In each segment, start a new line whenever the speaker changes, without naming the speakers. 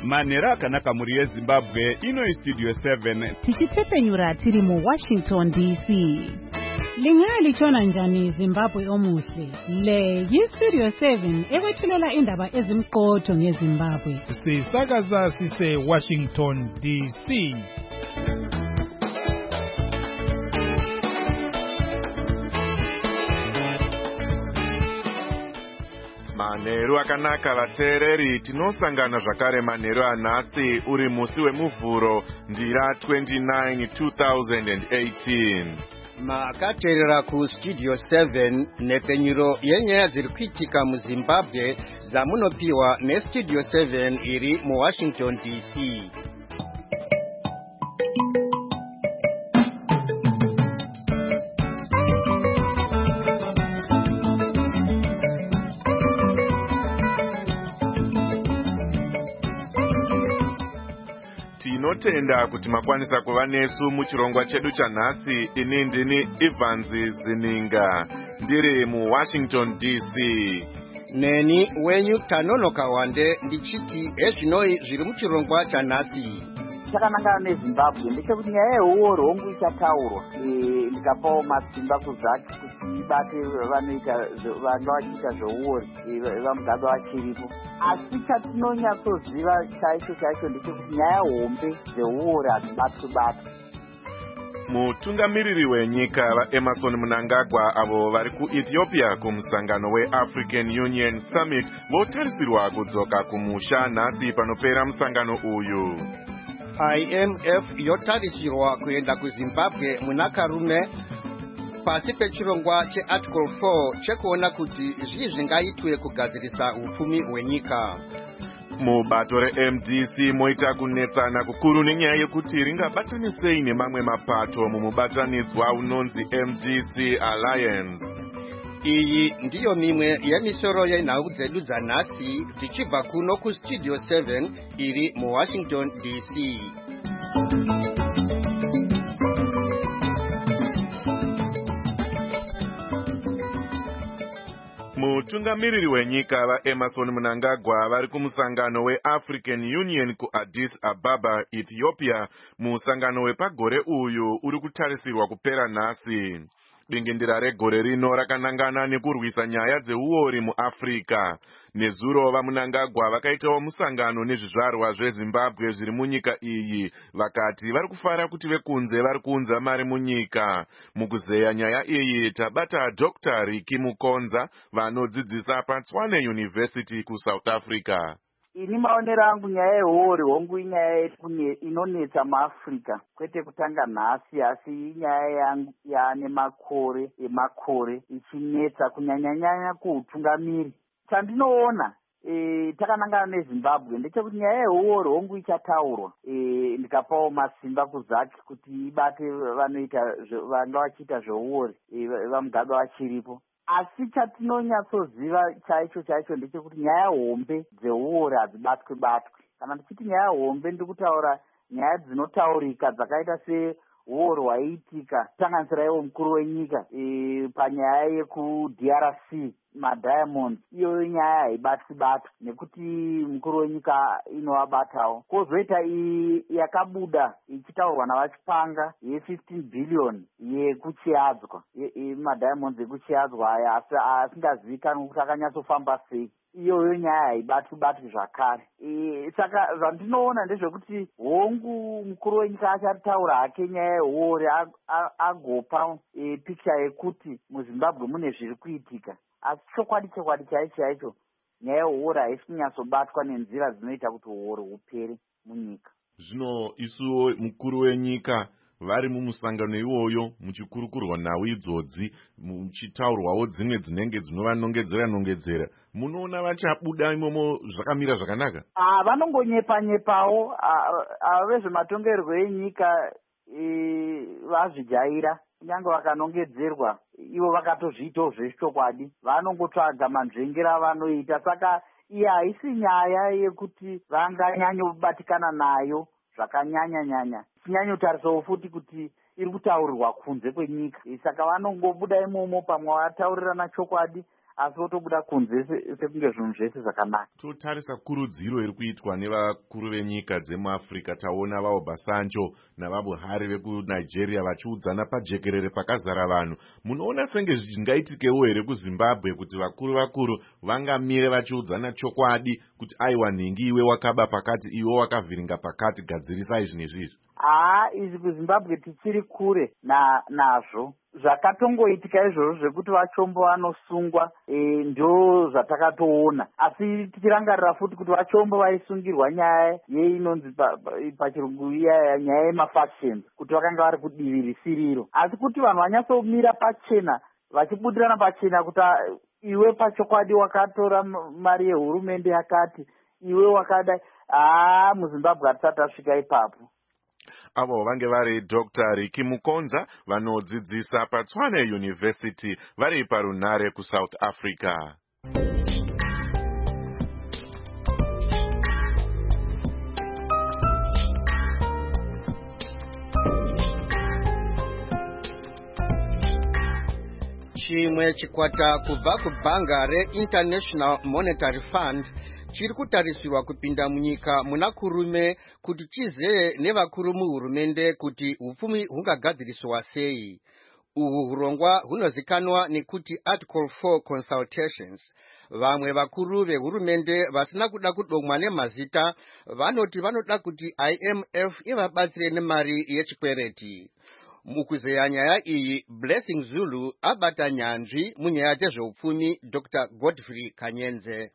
manhero akanaka muri yezimbabwe. Ino istudio 7
tichitsepenyura tiri muWashington DC. Lingalitshona njani Zimbabwe omuhle? Le yistudio 7 ekwethulela indaba ezimqotho ngeZimbabwe.
Sisakaza sise Washington DC.
Manhero akanaka vateereri, tinosangana zvakare manhero anhasi uri musi wemuvhuro ndira 29 2018.
Makateerera ku studio 7 nepenyuro yenyaya dziri kuitika muZimbabwe dzamunopiwa nestudio 7 iri muWashington DC.
Tinotenda kuti makwanisa kuva nesu muchirongwa chedu chanhasi. Ini ndini Evans Zininga ndiri muWashington DC.
Neni wenyu Tanonoka Wande ndichiti ezvinoi zviri muchirongwa chanhasi.
Chakanangana neZimbabwe ndechekuti nyaya yehuoro hongu ichataurwa. Ndikapawo masimba kuzaki kuti ibate vanoita vanga vachiita zveuori vamugabe vachiripo. Asi chatinonyatsoziva chaicho ndechekuti nyaya hombe dzeuori hadzibatwi.
Mutungamiriri wenyika vaEmerson Mnangagwa avo vari kuEthiopia kumusangano weAfrican Union Summit votarisirwa kudzoka kumusha nhasi panopera musangano uyu.
IMF yotarisirwa kuenda kuZimbabwe munakarume pasi pechirongwa chearticle 4 chekuona kuti zvii zvingaitwe kugadzirisa upfumi hwenyika.
Mubato reMDC moita kunetsana kukuru nenyaya yekuti ringabatanisei nemamwe mapato mumubatanidzwa unonzi MDC Alliance.
Iyi ndiyo mimwe yemisoro yenhau dzedu dzanhasi tichibva kuno kustudio 7 iri muWashington DC.
Mutungamiriri wenyika vaEmerson Mnangagwa vari kumusangano weAfrican Union kuAddis Ababa, Ethiopia. Musangano wepagore uyu uri kutarisirwa kupera nhasi. Dingindira regore rino rakanangana nekurwisa nyaya dzeuori muAfrica. Nezuro vaMnangagwa vakaitawo musangano nezvizvarwa zveZimbabwe zviri munyika iyi. Vakati vari kufara kuti vekunze vari kuunza mari munyika. Mukuzeya nyaya iyi tabata Dr. Riki Mukonza vanodzidzisa paTshwane University kuSouth Africa.
Ini maonero angu nyaya yehuori hongu inyaya inonetsa muAfrica, kwete kutanga nhasi asi inyaya yaane makore ichinetsa kunyanyanyanya kuutungamiri. Chandinoona takanangana neZimbabwe ndechekuti nyaya yehuori hongu ichataurwa. Ndikapawo masimba kuzaki kuti ibate vanga vachiita zveuori vamugabe vachiripo. Asi chatinonyatsoziva chaicho ndechekuti nyaya hombe dzeuori hadzibatwi. Kana ndichiti nyaya hombe ndikutaura nyaya dzinotaurika dzakaita seuori hwaiitika kusanganisira iwo mukuru wenyika panyaya yekuDRC maDiamonds. Iyoyo nyaya haibatwi nekuti mukuru wenyika inovabatawo. Kozoita iyi yakabuda ichitaurwa navachipanga ye15 billion yekuchiadzwa maDiamonds ekuchiadzwa aya asingazivikanwi kuti akanyatsofamba sei. Iyoyo nyaya haibatwi zvakare. Saka zvandinoona ndezvekuti hongu mukuru wenyika achataura hake nyaya yehuori agopa picha yekuti muZimbabwe mune zviri kuitika. Asi chokwadi chaicho nyaya yehuori haisi kunyatsobatwa nenzira dzinoita kuti huori hupere munyika.
Zvino isuwo mukuru wenyika vari mumusangano iwoyo muchikurukurwa nhau idzodzi muchitaurwawo dzimwe dzinenge dzinovanongedzera, munoona vachabuda imomo zvakamira zvakanaka?
Vanongonyepawo vezvematongerwo enyika vazvijaira. Kunyange vakanongedzerwa ivo vakatozviitawo zvechokwadi, vanongotsvaga manzvengera avanoita. Saka iyi haisi nyaya yekuti vanganyanyobatikana nayo zvakanyanya. Tinyanyotarisawo futi kuti iri kutaurirwa kunze kwenyika. Saka vanongobuda imomo pamwe vataurirana chokwadi asi votobuda kunze sekunge zvinhu zvese zvakanaka.
Totarisa kurudziro iri kuitwa nevakuru venyika dzemuAfrica. Taona vaObasanjo navaBuhari vekuNigeria vachiudzana pajekerere pakazara vanhu. Munoona senge zvingaitikewo here kuZimbabwe kuti vakuru vangamire vachiudzana chokwadi kuti aiwa nhingi iwe wakaba pakati, iwe wakavhiringa pakati, gadzirisai zvine zvizvi?
Izvi kuZimbabwe tichiri kure nazvo. Zvakatongoitika izvozvo zvekuti vachombo vanosungwa ndo zvatakatoona, asi tichirangarira futi kuti vachombo vaisungirwa nyaya yeinonzi pachirungu nyaya yemafactions, kuti vakanga vari kudivi risiriro, asi kuti vanhu vanyatsomira pachena vachibudirana pachena kuti iwe pachokwadi wakatora mari yehurumende yakati, iwe wakadai. MuZimbabwe hatisati tasvika ipapo.
Avo vange vari Dr. Ricky Mukonza vanodzidzisa paTshwane University vari parunare kuSouth Africa.
Chimwe chikwata kubva kubhanga reInternational Monetary Fund chiri kutarisirwa kupinda munyika muna kurume kuti chizeye nevakuru muhurumende kuti upfumi hungagadziriswa sei. Uhu hurongwa hunozikanwa nekuti Article 4 Consultations. Vamwe vakuru vehurumende vasina kuda kudomwa nemazita vanoti vanoda kuti IMF ivabatsire nemari yechikwereti. Mukuzeya nyaya iyi, Blessing Zulu abata nyanzvi munyaya dzezveupfumi Dr. Godfrey Kanyenze.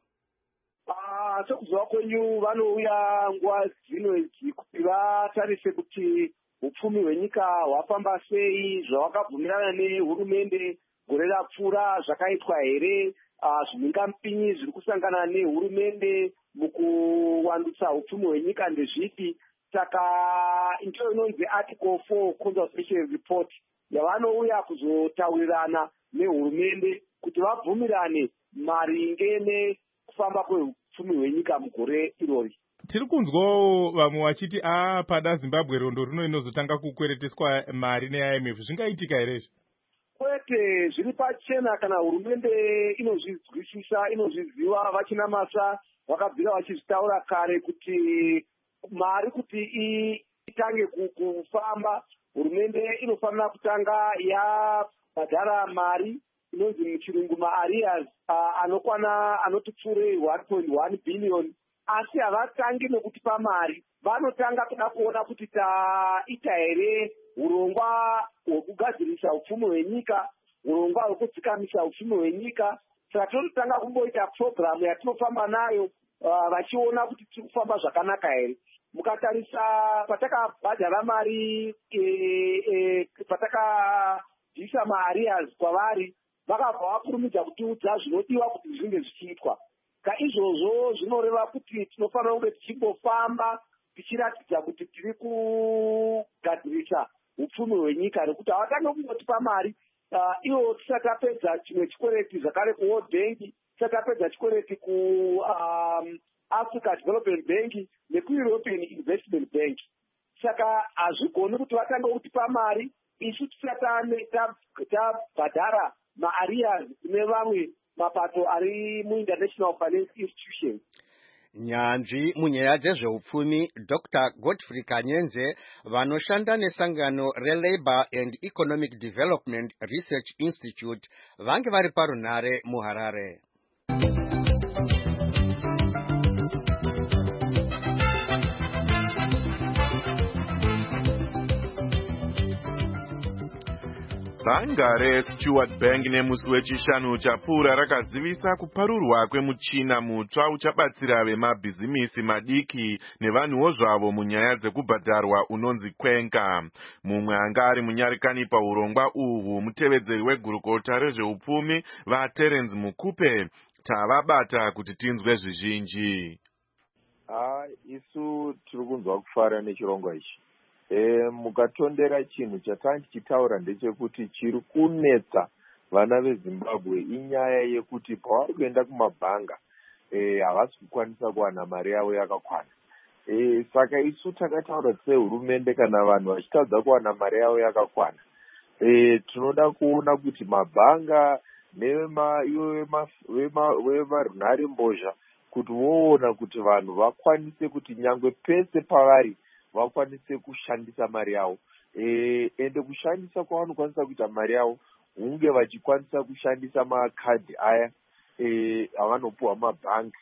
Sokuzwa kwenyu vanouya nguva dzino idzi kuti vatarise kuti upfumi hwenyika hwafamba sei, zvawakabvumirana nehurumende gore rapfuura zvakaitwa here, zvimhingamupinyi zviri kusangana nehurumende mukuwandutsa upfumi hwenyika ndezvipi. Saka ndiyo inonzi Article 4 Consultation Report yavanouya kuzotaurirana nehurumende kuti vabvumirane maringe nekufamba kweupfumi hwenyika mugore irori.
Tiri kunzwawo vamwe vachiti pada Zimbabwe rondo rino inozotanga kukwereteswa mari neIMF. Zvingaitika here?
Kwete, zviri pachena kana hurumende inozvizwisisa, inozviziva, vachina masa vakabvira vachizvitaura kare kuti mari kuti itange kufamba, hurumende inofanira kutanga yabhadhara mari inonzi muchirungu maarias anoti pfuurei 1.1 billion. Asi havatangi nokutipa mari, vanotanga kuda kuona kuti taita here urongwa hwekugadzirisa upfumi hwenyika, urongwa hwekudzikamisa upfumi hwenyika. Saka tinotanga kumboita programu yatinofamba nayo vachiona kuti tiri kufamba zvakanaka here. Mukatarisa patakabhadhara mari, patakabvisa maarias kwavari, vakabva vakurumidza kutiudza zvinodiwa kuti zvinge zvichiitwa. Izvozvo zvinoreva kuti tinofanira kunge tichimbofamba tichiratidza kuti tiri kugadzirisa upfumi hwenyika, nekuti havatange kungotipa mari ivo tisati tapedza chimwe chikwereti zvakare kuWorld Bank, tisati tapedza chikwereti kuAfrica Development Bank nekuEuropean Investment Bank. Saka hazvigoni kuti vatange kutipa mari isu tisati tabhadhara maarias kune vamwe mapato ari muInternational Finance Institutions.
Nyanzvi munyaya dzezveupfumi Dr. Godfrey Kanyenze vanoshanda nesangano reLabour and Economic Development Research Institute vange vari parunare muHarare.
Bhanga reStewart Bank nemusi wechishanu chapfuura rakazivisa kuparurwa kwemuchina mutsva uchabatsira vemabhizimisi madiki nevanhuwo zvavo munyaya dzekubhadharwa unonzi Kwenka. Mumwe anga ari munyarikani paurongwa uhu mutevedzeri wegurukota rezveupfumi vaTerence Mukupe. Tavabata kuti tinzwe zvizhinji.
Isu tiri kunzwa kufara nechirongwa ichi. Mukatondera chinhu chatachitaura ndechekuti chiri kunetsa vana veZimbabwe inyaya yekuti pavari kuenda kumabhanga havasi kukwanisa kuwana mari yavo yakakwana. Saka isu takataura sehurumende kana vanhu vachitadza kuwana mari yavo yakakwana, tinoda kuona kuti mabhanga vemarunhare mbozha kuti voona kuti vanhu vakwanise kuti nyangwe pese pavari vakwanise kushandisa mari yavo. Ende kushandisa kwavanokwanisa kuita mari yavo hunge vachikwanisa kushandisa makadhi aya avanopuhwa mabhanki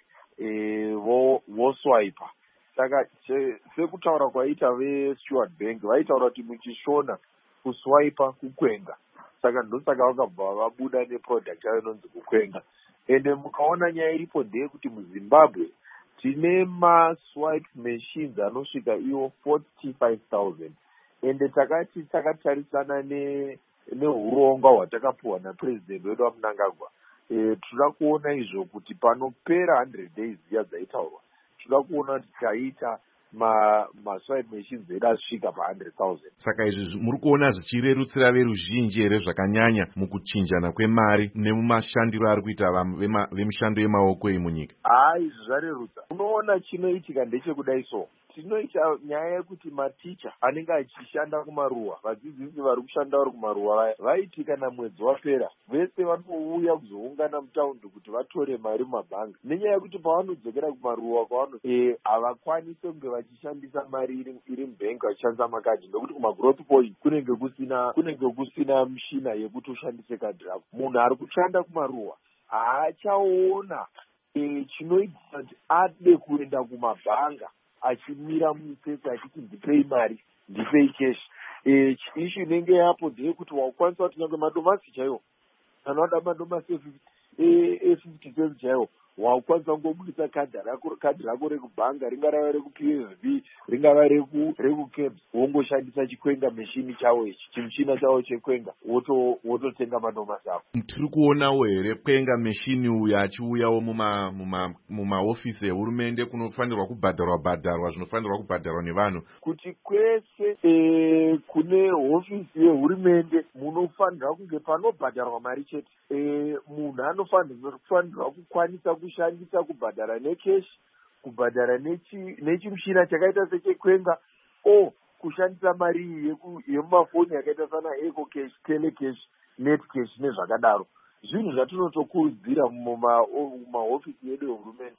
voswaipa. Saka sekutaura kwaita veStewart Bank vaitaura kuti muchishona kuswaipa kukwenga. Saka ndosaka vakabva vabuda neproduct yavo inonzi kukwenga. Ende mukaona nyaya iripo ndeyekuti muZimbabwe tine maswipe machines anosvika iwo 45,000. Ende takati takatarisana neurongwa hwatakapuhwa napresident wedu waMnangagwa, tinoda kuona izvo kuti panopera 100 days dziya dzaitaurwa, tinoda kuona kuti taita maswipe machines edu asvika pa100,000.
Saka izvi muri kuona zvichirerutsira veruzhinji here zvakanyanya mukuchinjana kwemari nemumashandiro ari kuita vemishando yemaoko munyika?
Izvi zvarerutsa. Unoona chinoitika ndechekudai so. Tinoita nyaya yekuti maticha anenge achishanda kumaruwa, vadzidzisi vari kushanda vari kumaruwa vaya, vaiti kana mwedzi wapera vese vanouya kuzoungana mutaundi kuti vatore mari mumabhangi. Nenyaya yekuti pavanodzokera kumaruwa havakwanisi kunge vachishandisa mari iri mubhengi vachishandisa makadhi, nekuti kumagrowth point kunenge kusina mishina yekuti ushandise kadhi rako. Munhu ari kushanda kumaruwa haachaona chinoitisa kuti ade kuenda kumabhanga achimira mutsetse achiti ndipei mari, ndipei keshi. Ishu inenge yapo ndeyekuti wakwanisa kuti nyangwe madomasi chaiwo, kana wada madomasi e50 cents chaiwo, wakwanisa kungobudisa kadhi rako rekubhanga, ringava rekuPSV, ringava rekukebs, wongoshandisa chikwenga meshini chawo ichi, chimuchina chawo chekwenga, wototenga madomasi ako.
Tiri kuonawo here kwenga meshini uyu achiuyawo mumaofisi ehurumende kunofanirwa kubhadharwa zvinofanirwa kubhadharwa nevanhu, kuti
kwese kune hofisi yehurumende munofanirwa kunge panobhadharwa mari chete. Munhu anofanirwa kukwanisa kushandisa kubhadhara nekeshi, kubhadhara nechimushina chakaita sechekwenga, kushandisa mari iyi yemumafoni yakaita sana ecocash, telecash, netcash nezvakadaro. Zvinhu zvatinotokurudzira mumahofisi edu ehurumende.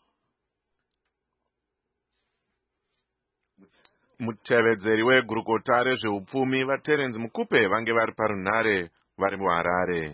Mutevedzeri wegurukota rezveupfumi vaTerence Mukupe vange vari parunhare vari muHarare.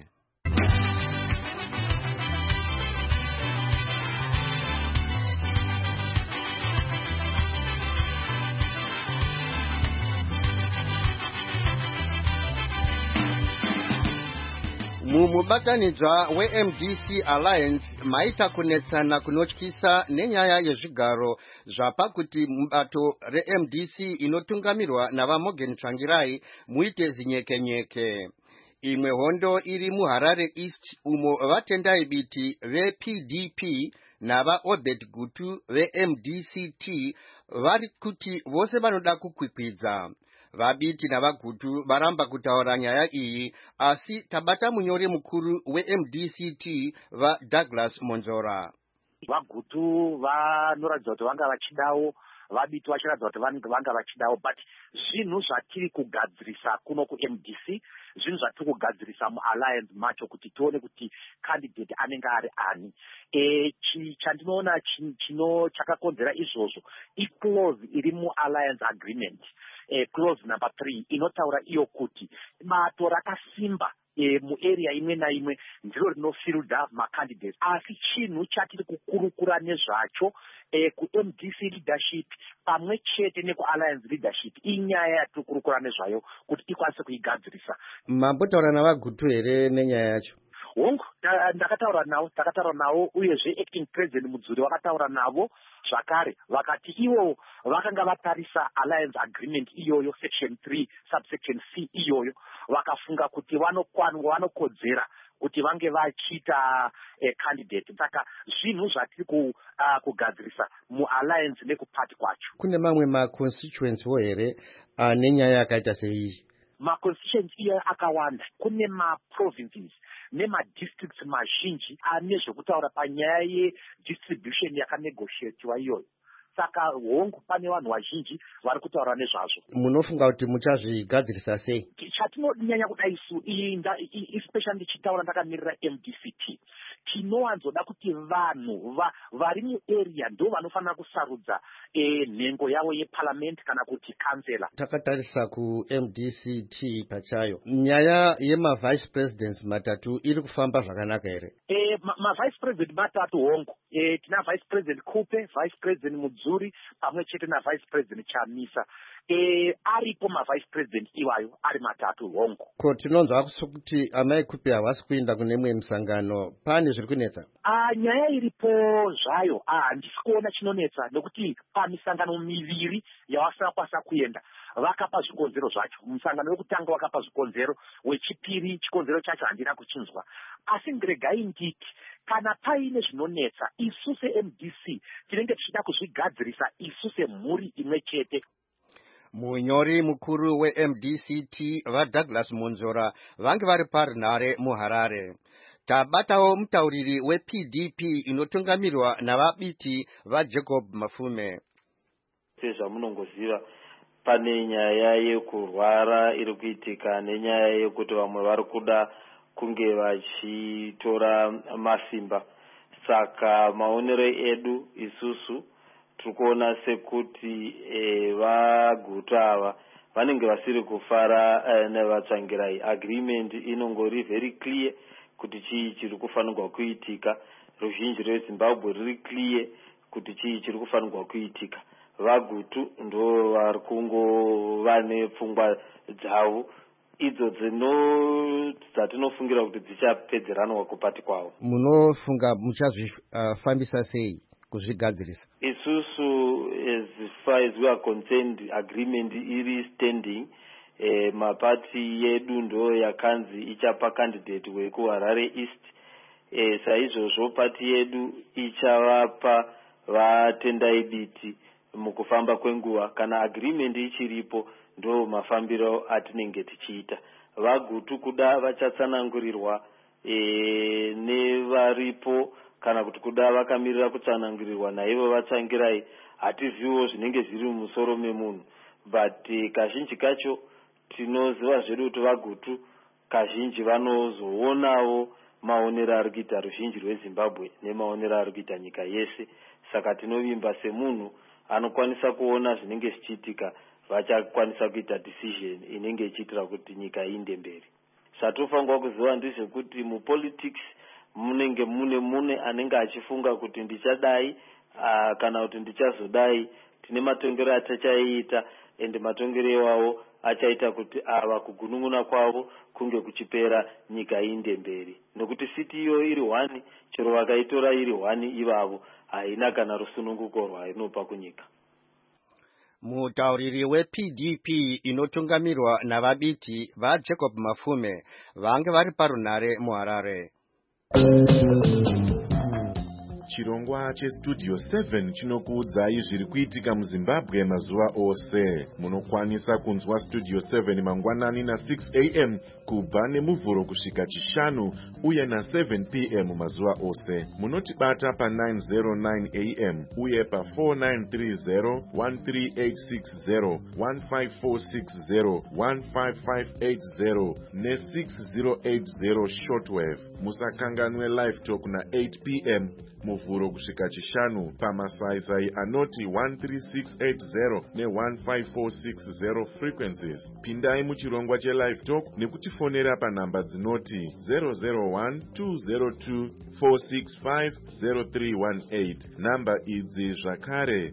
Mumubatanidzwa weMDC Alliance maita kunetsana kunotyisa nenyaya yezvigaro zvapakuti mubato reMDC inotungamirwa navaMorgan Tsvangirai muite zinyekenyeke. Imwe hondo iri muHarare East umo vatendai biti vePDP nava Obed Gutu veMDCT vari kuti vose vanoda kukwikwidza. Vabiti navagutu varamba kutaura nyaya iyi, asi tabata munyori mukuru weMDCT vaDouglas Monzora.
Vagutu vanoratidza kuti vanga vachidawo, vabiti vachiratidza kuti vanga vachidawo, but zvinhu zvatiri kugadzirisa kuno kuMDC, zvinhu zvatiri kugadzirisa mualliance macho kuti tione kuti candidate anenge ari ani. Chandinoona chakakonzera izvozvo iclause iri mualliance agreement. Clause number 3 inotaura iyo kuti bato rakasimba muarea imwe naimwe ndiro rinofilda macandidates, asi chinhu chatiri kukurukura nezvacho kuMDC leadership pamwe chete nekualliance leadership inyaya yatiri kurukura nezvayo kuti ikwanise kuigadzirisa.
Mambotaura navagutu here nenyaya yacho?
Hongu, takataura navo uyezve acting president Mudzuri vakataura navo zvakare, vakati ivo vakanga vatarisa alliance agreement iyoyo section 3 subsection C iyoyo, vakafunga kuti vanokodzera kuti vange vachiita candidate. Saka zvinhu zvatiri kugadzirisa mualliance nekupati kwacho.
Kune mamwe maconstituency wo here nenyaya yakaita seiyi?
Maconstituency iyoyo akawanda. Kune maprovinces nemadistricts mazhinji ane zvekutaura panyaya yedistribution yakanegotiatiwa iyoyo.
saka hongu pane vanhu vazhinji vari kutaura nezvazvo.
Munofunga kuti muchazvigadzirisa sei?
Chatinonyanya kuda isu especially ndichitaura ndakamirira MDCT, tinowanzoda kuti vanhu vari muarea ndo vanofanira kusarudza nhengo yavo yeparliament kana kuti kansela.
Takatarisa ku-MDCT pachayo, nyaya yema-vice presidents matatu iri kufamba zvakanaka here?
Ma-vice president matatu hongu, tina vice president Kupe, vice president Mudzuri pamwe chete na vice president Chamisa. Aripo ma-vice president iwayo ari matatu hongu.
Ko tinonzwa kuti amai Kupe havasi kuenda kune mwe musangano, pane zviri kunetsa?
Nyaya iripo zvayo, handisi kuona chinonetsa, nekuti pamisangano miviri yavasakwanisa kuenda vakapa zvikonzero zvacho. Musangano wekutanga wakapa zvikonzero, wechipiri chikonzero chacho handina kuchinzwa. Asi ndiregai nditi, kana paine zvinonetsa, isu se-MDC tinenge tichida kuzvigadzirisa isu semhuri imwe chete.
Munyori mukuru we-MDCT vaDouglas Monzora vange vari parunhare muHarare. Tabatawo mutauriri we-PDP inotungamirwa navabiti vaJacob Mafume.
Sezvamunongoziva, pane nyaya yekurwara iri kuitika nenyaya yekuti vamwe vari kuda kunge vachitora masimba. Saka maonero edu isusu turikuona sekuti vaguta ava vanenge vasiri kufara nevatsvangirai. Agreement inongori very clear kuti chii chiri kufanirwa kuitika. Ruzhinji rweZimbabwe riri clear kuti chii chiri kufanirwa kuitika. Vagutu ndo vari kungova nepfungwa dzavo idzo dzatinofungira kuti dzichapedzeranwa kupati kwavo.
Munofunga muchazvifambisa sei kuzvigadzirisa?
Isusu as far as we are concerned, agreement iri standing. Mapati yedu ndo yakanzi ichapa candidate wekuHarare East. Saizvozvo pati yedu ichavapa vatendai biti mukufamba kwenguva. Kana agreement ichiripo ndo mafambiro atinenge tichiita. Vagutu kuda vachatsanangurirwa nevaripo, kana kuti kuda vakamirira kutsanangurirwa naivo vatsangirai. Hatizivo zvinenge zviri mumusoro memunhu, but kazhinji kacho tinoziva zvedu kuti vagutu kazhinji vanozoonawo maonero ari kuita ruzhinji rweZimbabwe nemaonero ari kuita nyika yese. Saka tinovimba semunhu anokwanisa kuona zvinenge zvichiitika, vachakwanisa kuita decision inenge ichiitira kuti nyika iende mberi. Zvatofanirwa kuziva ndezvekuti mupolitics munenge mune anenge achifunga kuti ndichadai kana kuti ndichazodai. Tine matongero atachaita, ende matongero iwawo achaita kuti ava kugunun'una kwavo kunge kuchipera, nyika iende mberi. Nokuti siti iyo iri 1, chero vakaitora iri 1 ivavo, haina kana rusununguko rwainopa kunyika.
Mutauriri we-PDP inotungamirwa navabiti vaJacob Mafume vange vari parunhare muHarare.
Chirongwa cheStudio 7 chinokuudzai zviri kuitika muZimbabwe mazuva ose. Munokwanisa kunzwa Studio 7 mangwanani na 6 am kubva nemuvhuro kusvika chishanu uye na 7 pm mazuva ose. Munotibata pa 909 am uye pa 4930 13860 15460 15580 ne 6080 shortwave. Musakanganwe live talk na 8 pm muvhuro kusvika chishanu pamasaisai anoti 13680 ne15460 frequencies. Pindai muchirongwa chelive talk nekutifonera panhamba dzinoti 001-202-465-0318. Namba idzi zvakare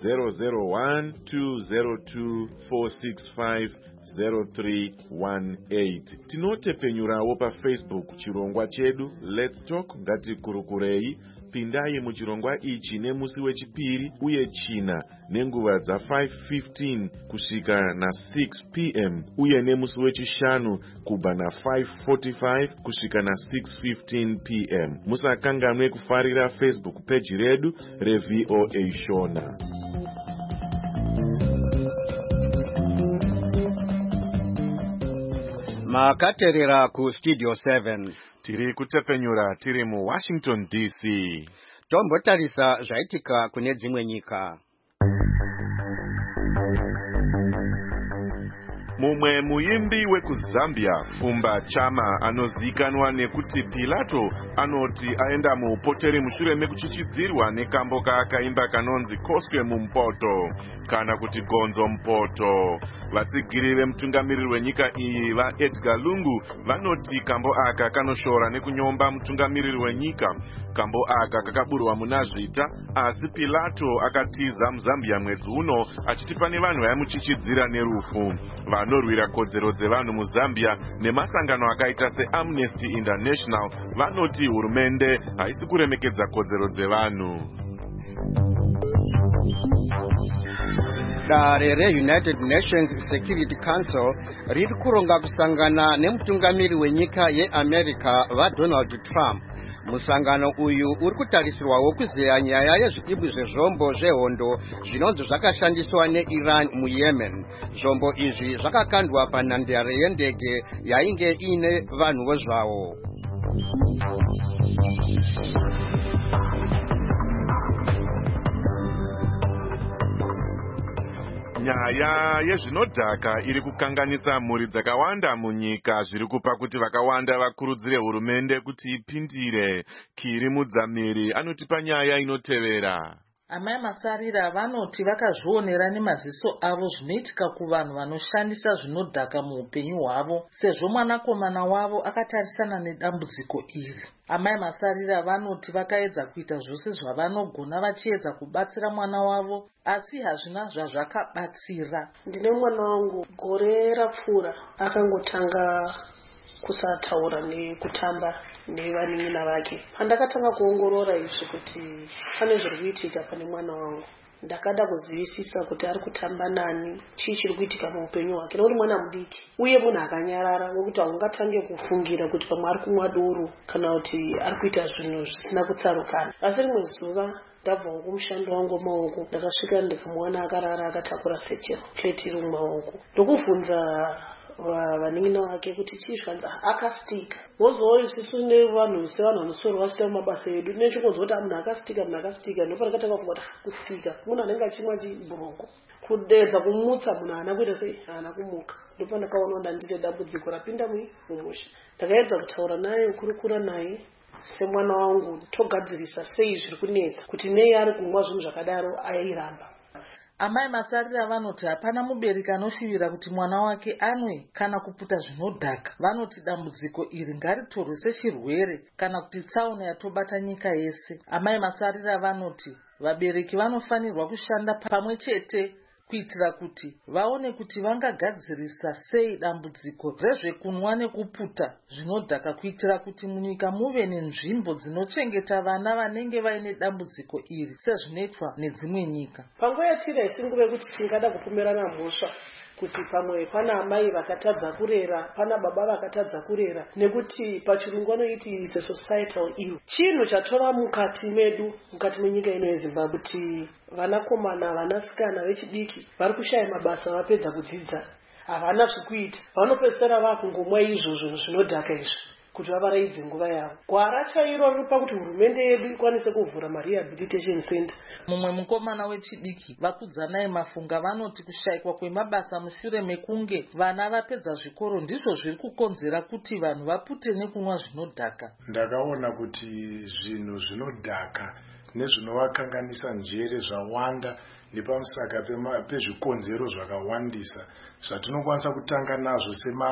001-202-465-0318. Tinotepenyurawo paFacebook chirongwa chedu Let's Talk Ngatikurukurei. Pindai muchirongwa ichi nemusi wechipiri uye china nenguva dza5:15 kusvika na 6 pm uye nemusi wechishanu kubva na 5:45 kusvika na 6:15 pm. Musakanganwe kufarira Facebook page redu reVOA Shona.
Makaterera ku Studio 7.
Tiri kutepenyura tiri mu Washington DC.
Tombotarisa zvaitika kune dzimwe nyika.
Mumwe muimbi wekuzambia Fumba Chama anozikanwa nekuti Pilato anoti aenda muupoteri mushure mekuchichidzirwa nekambo kaakaimba kanonzi Koswe Mumpoto kana kuti Gonzo Mpoto. Vatsigiri vemutungamiriri wenyika iyi vaEdgar Lungu vanoti kambo aka kanoshora nekunyomba mutungamiriri wenyika. Kambo aka kakaburwa muna zvita, asi Pilato akatiza muZambia mwedzi uno achiti pane vanhu vaimuchichidzira nerufu. Vanorwira kodzero dzevanhu muZambia nemasangano akaita seAmnesty International vanoti hurumende haisi kuremekedza kodzero dzevanhu.
Dare reUnited Nations Security Council riri kuronga kusangana nemutungamiri wenyika yeAmerica vaDonald Trump. Musangano uyu uri kutarisirwawo kuzeya nyaya yezvidibwi zvezvombo zvehondo zvinonzi zvakashandiswa neIran muYemen. Zvombo izvi zvakakandwa panhandare yendege yainge ine vanhuwo zvavo.
Nyaya yezvinodhaka iri kukanganisa mhuri dzakawanda munyika, zviri kupa kuti vakawanda vakurudzire hurumende kuti ipindire. Kiri Mudzamiri anotipa nyaya inotevera.
Amai Masarira vanoti vakazvionera nemaziso avo zvinoitika kuvanhu vanoshandisa zvinodhaka muupenyu hwavo, sezvo mwanakomana wavo akatarisana nedambudziko iri. Amai Masarira vanoti vakaedza kuita zvose zvavanogona vachiedza kubatsira mwana wavo, asi hazvina zvazvakabatsira.
Ndine mwana wangu gore rapfuura akangotanga kusataura nekutamba nevanin'ina vake. Pandakatanga kuongorora izvi kuti pane zviri kuitika pane mwana wangu, ndakada kuzivisisa kuti ari kutamba nani, chii chiri kuitika muupenyu hwake, nekuti mwana mudiki uye munhu akanyarara, nokuti haungatange kufungira kuti pamwe ari kumwa doro kana kuti ari kuita zvinhu zvisina kutsarukana. Asi rimwe zuva ndabva kumushando wangu wemaoko, ndakasvika ndikamuwana akarara akatakura sechero pleti iri mumaoko. Ndokubvunza vanin'ina wake kuti chii zvanzi akasitika. Wozowo isusu nevanhu sevanhu vanosoro vasita mumabasa edu nechikonzwa kuti munhu akasitika ndopatakatanga kufunga kuti kustika munhu anenge achimwa chibhuroko, kudedza kumutsa munhu haana kuita sei, haana kumuka. Ndopandakaona kuti ndine dambudziko rapinda mumusha. Ndakaedza kutaura naye, kurukura naye semwana wangu, togadzirisa sei zviri kunetsa, kuti nei ari kumwa zvinhu zvakadaro airamba.
Amai Masarira vanoti hapana mubereki anoshuvira kuti mwana wake anwe kana kuputa zvinodhaka. Vanoti dambudziko iri ngaritorwe sechirwere kana kuti tsaona yatobata nyika yese. Amai Masarira vanoti vabereki vanofanirwa kushanda pamwe chete kuitira kuti vaone kuti vangagadzirisa sei dambudziko rezvekunwa nekuputa zvinodhaka, kuitira kuti munyika muve nenzvimbo dzinochengeta vana vanenge vaine dambudziko iri sezvinoitwa nedzimwe nyika.
Panguva yatiri isinguve kuti tingada kupomerana mhosva kuti pamwe pana amai vakatadza kurera, pana baba vakatadza kurera, nekuti pachirungu vanoiti is a societal ill. Chinhu chatora mukati medu, mukati menyika ino yeZimbabwe, kuti vanakomana vanasikana vechidiki vari kushaya mabasa vapedza kudzidza, havana zvekuita, vanopedzisira vakungomwa izvozvo zvinodhaka izvi kuti vavaraidze nguva yavo. Gwara chairo riri pakuti hurumende yedu ikwanise kuvhura marehabilitation center.
Mumwe mukomana wechidiki vakudzanai Mafunga vanoti kushayikwa kwemabasa mushure mekunge vana vapedza zvikoro ndizvo zviri kukonzera kuti vanhu vapute nekunwa zvinodhaka.
Ndakaona kuti zvinhu zvinodhaka nezvinovakanganisa njere zvawanda nepamusaka pezvikonzero zvakawandisa zvatinokwanisa kutanga nazvo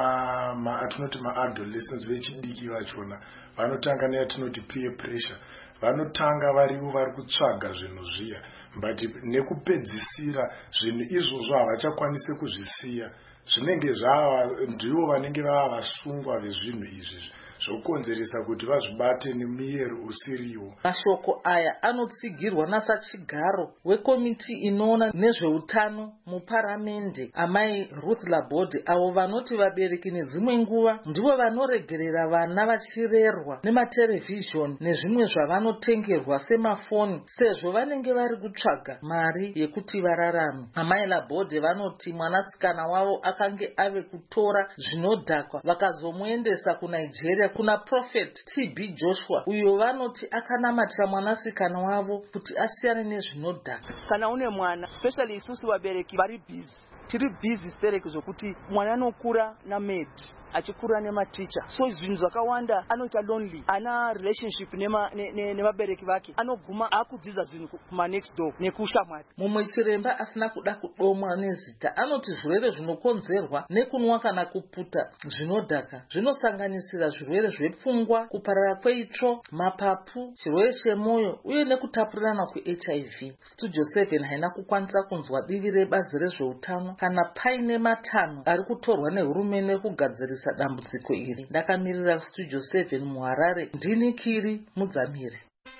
atinoti maadolescents vechidiki vachona vanotanga neyatinoti peer pressure, vanotanga varivo vari kutsvaga zvinhu zviya, but nekupedzisira zvinhu izvozvo havachakwanisi kuzvisiya, zvinenge ndivo vanenge vava vasungwa vezvinhu izvi zvokonzeresa kuti vazvibate nemiyero usiriwo.
Mashoko aya anotsigirwa nasachigaro wekomiti inoona nezveutano muparamende amai Ruth Labode, avo vanoti vabereki nedzimwe nguva ndivo vanoregerera vana vachirerwa nematerevhizhoni nezvimwe zvavanotengerwa semafoni, sezvo vanenge vari kutsvaga mari yekuti vararame. Amai Labode vanoti mwanasikana wavo akange ave kutora zvinodhakwa vakazomuendesa kuNigeria vakaenda kuna Prophet TB Joshua uyo vanoti akanamatira mwanasikana wavo kuti asiyane nezvinodhaka.
Kana une mwana, especially isusu vabereki vari busy, tiri busy stereki zvokuti mwana anokura namaid achikura nematicha, so zvinhu zvakawanda anoita lonely, ana relationship nevabereki vake, anoguma akudziza zvinhu kuma next door nekushamwari.
Mumwe chiremba asina kuda kudomwa nezita anoti zvirwere zvinokonzerwa nekunwa kana kuputa zvinodhaka zvinosanganisira zvirwere zvepfungwa, kuparara kweitsvo, mapapu, chirwere chemwoyo uye nekutapurirana kweHIV. Studio 7 haina kukwanisa kunzwa divi rebazi rezveutano kana paine matanho ari kutorwa nehurumende kugadzirisa dambudziko iri. Ndakamirira Studio 7 muHarare, ndini Kiri Mudzamiri.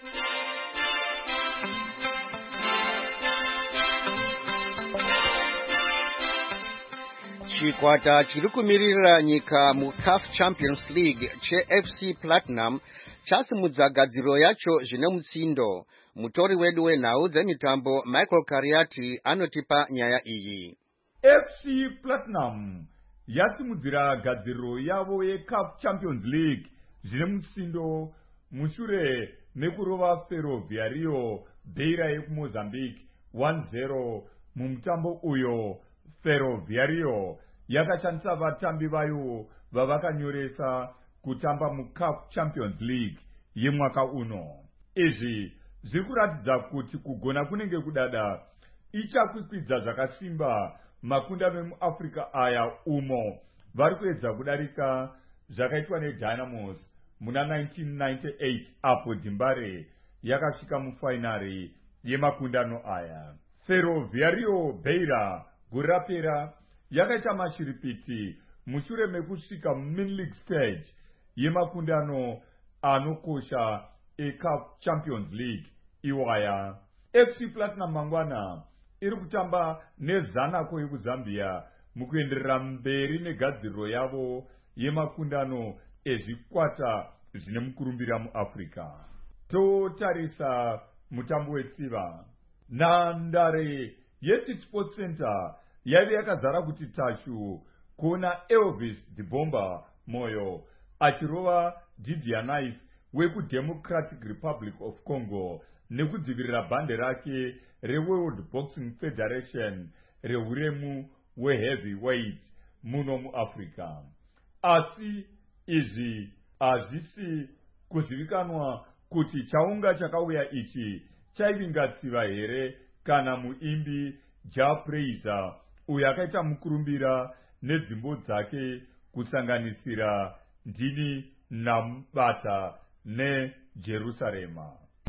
Chikwata chiri kumirira nyika muCAF Champions League cheFC Platinum chasimudza gadziro yacho zvine mutsindo. Mutori wedu wenhau dzemitambo Michael Kariati anotipa nyaya iyi.
FC Platinum yasimudzira gadziriro yavo yeCAF Champions League zvine mutsindo mushure nekurova Ferroviario Beira yekuMozambique 1-0 mumutambo uyo. Ferroviario yakashandisa vatambi vayo vavakanyoresa kutamba muCAF Champions League yemwaka uno. Izvi zviri kuratidza kuti kugona kunenge kudada ichakwikwidza zvakasimba makundano emuAfrica aya umo vari kuedza kudarika zvakaitwa neDynamos muna 1998 apo Dimbare yakasvika mufainari yemakundano aya. Ferroviario Beira gore rapera yakaita mashiripiti mushure mekusvika mumid-league stage yemakundano anokosha eCAF Champions League iwaya. FC Platinum mangwana iri kutamba neZanaco yekuZambia mukuenderera mberi negadziriro yavo yemakundano ezvikwata zvine mukurumbira muAfrica. Totarisa mutambo wetsiva. Nhandare yeCity Sports Center yaive yakazara kuti tashu kuona Elvis Dibomba Moyo achirova Didier Knife wekuDemocratic Republic of Congo nekudzivirira bhande rake reWorld Boxing Federation rehuremu hweheavyweight muno muAfrica. Asi izvi hazvisi kuzivikanwa kuti chaunga chakauya ichi chaivingatsiva here kana muimbi Ja Praiser uyo akaita mukurumbira nedzimbo dzake kusanganisira Ndini Nambata neJerusarema.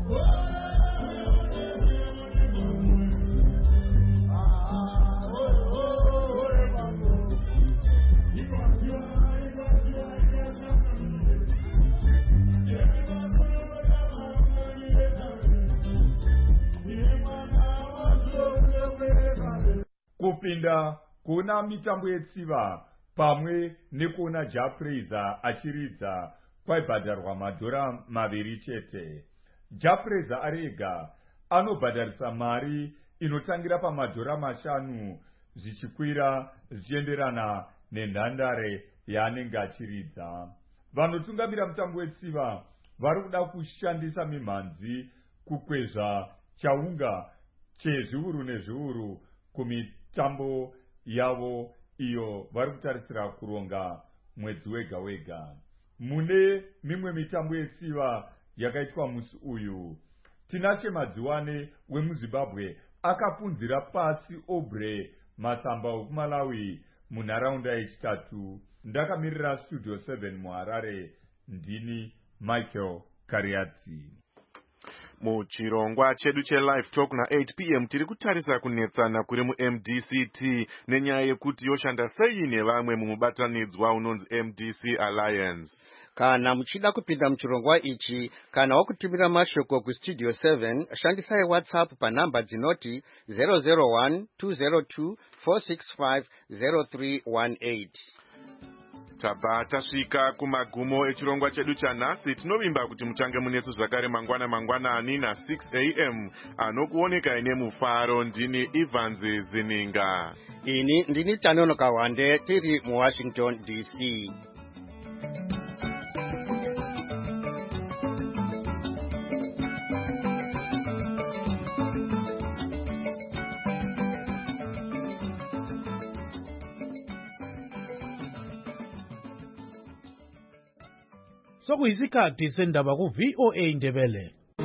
Kupinda kuona mitambo yetsiva pamwe nekuona Ja Praiser achiridza kwaibhadharwa madhora 2 chete. Ja Praiser arega anobhadharisa mari inotangira pamadhora 5 zvichikwira zvichienderana nenhandare yaanenge achiridza. Vanotungamira mutambo wetsiva vari kuda kushandisa mimhanzi kukwezva chaunga chezviuru nezviuru kumitambo yavo iyo vari kutarisira kuronga mwedzi wega wega. Mune mimwe mitambo yetsiva yakaitwa musi uyu, Tinashe Madziwane wemuZimbabwe akapunzira pasi Obre Masamba wekuMalawi munharaunda yechitatu. Ndakamirira Studio 7 muHarare, ndini Michael Kariati.
Muchirongwa chedu chelive talk na8 p.m. tiri kutarisa kunetsana kuri muMDCT nenyaya yekuti yoshanda sei nevamwe mumubatanidzwa unonzi MDC Alliance.
Kana muchida kupinda muchirongwa ichi kana wakutumira mashoko kuStudio 7 shandisai WhatsApp panamba dzinoti 001-202-465-0318.
Tabva tasvika kumagumo echirongwa chedu chanhasi. Tinovimba kuti muchange munetso zvakare mangwanani na 6 a.m. anokuoneka ine mufaro. Ndini Evans Zininga.
Ini ndini Tanono Kawande tiri muWashington DC.
sokuyisikhathi sendaba ku-VOA Ndebele.